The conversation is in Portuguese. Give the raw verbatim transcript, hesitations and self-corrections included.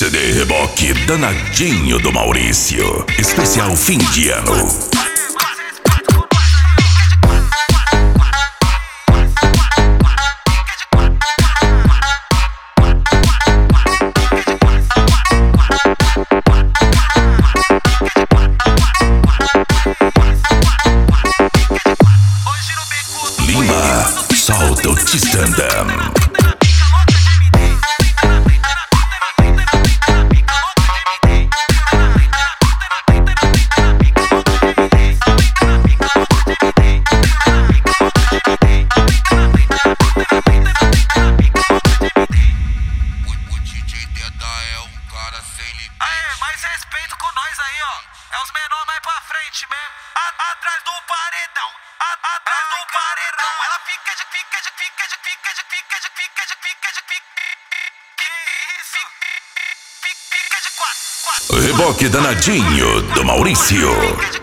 C D Reboque Danadinho do Maurício. Especial fim de ano. Lima, solta o Tistandam. Mais respeito com nós aí, ó. É os menores mais pra frente mesmo. A- atrás do paredão. A- atrás do paredão. Ela fica de fica de fica de fica de fica de fica de fica de fica. Que isso? Fica de quatro, quatro. Reboque Danadinho do Maurício.